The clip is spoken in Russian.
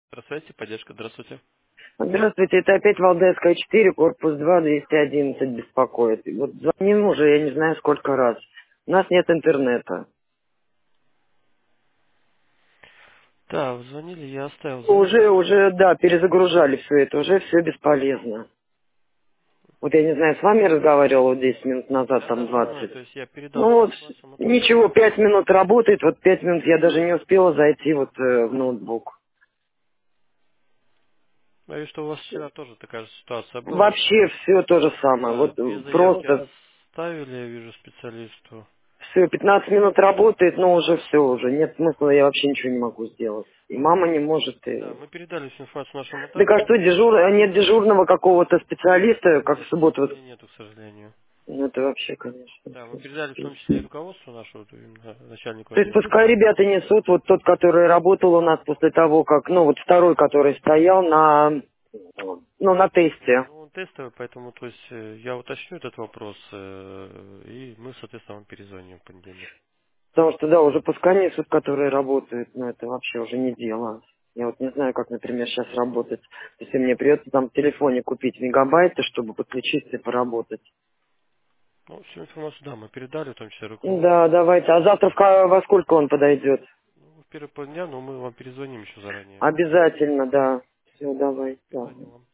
Здравствуйте, поддержка, здравствуйте. Здравствуйте, это опять Валдайская 4, корпус 2, 211 беспокоит. Вот звоним уже, я не знаю сколько раз. У нас нет интернета. Да, вы звонили, я оставил заявку. Уже, да, перезагружали все это, уже все бесполезно. Вот я не знаю, с вами разговаривал вот 10 минут назад, там Да-да, со мной, 20. то есть я передал Ну всю вот, информацию, мы ничего, проверили. 5 минут работает, вот 5 минут я даже не успела зайти вот в ноутбук. Говорю, что у вас вчера тоже такая же ситуация была. Вообще все то же самое, Да, вот две заявки просто оставили, я вижу, специалисту. все, 15 минут работает, но уже все, уже нет смысла, я вообще ничего не могу сделать. И мама не может, Да, и... мы передали всю информацию нашему Так а что, менеджеру. нет дежурного какого-то специалиста, как в Нет, субботу? Вот, сегодня нету, к сожалению. ну это вообще, конечно, Да, мы всё. передали в том числе и руководству нашего, вот именно начальнику То есть отдела. пускай ребята несут, вот тот, который работал у нас после того, как, ну вот второй, который стоял на тесте. Ну, он тестовый, поэтому, то есть, я уточню этот вопрос, и мы, соответственно, вам перезвоним в понедельник. Потому что, да, уже пускай несут, которые работают, но это вообще уже не дело. Я вот не знаю, как, например, сейчас работать. Если мне придется там в телефоне купить мегабайты, чтобы подключиться и поработать. Ну, всю информацию, да, мы передали, в том числе Да, руководству. давайте. А завтра во сколько он подойдет? Ну, в первый полдня, но мы вам перезвоним еще заранее. Обязательно, да. Все, давай. Да. Перезвоним вам.